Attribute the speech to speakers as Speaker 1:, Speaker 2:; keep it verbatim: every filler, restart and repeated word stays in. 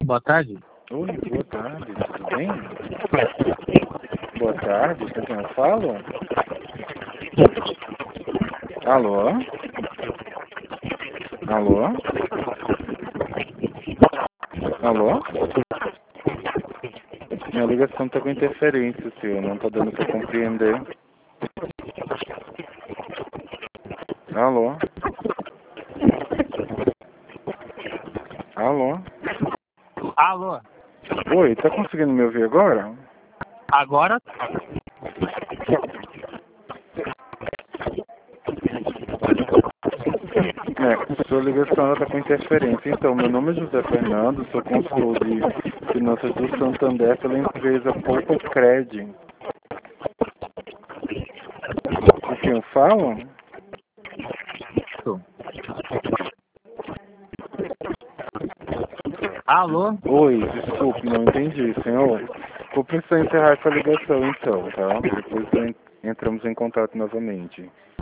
Speaker 1: boa tarde.
Speaker 2: Oi, boa tarde, tudo bem? Boa tarde, com quem eu falo? Alô? Alô? Alô? Minha ligação tá com interferência, senhor, não tá dando pra compreender. Alô? Alô?
Speaker 1: Alô?
Speaker 2: Oi, tá conseguindo me ouvir agora?
Speaker 1: Agora?
Speaker 2: É, sua ligação ela tá com interferência. Então, meu nome é José Fernando, sou consultor de finanças do Santander pela empresa Poupa Cred. Com quem eu falo?
Speaker 1: Alô?
Speaker 2: Oi, desculpe, não entendi, senhor. Vou precisar encerrar essa ligação então, tá? Depois en- entramos em contato novamente.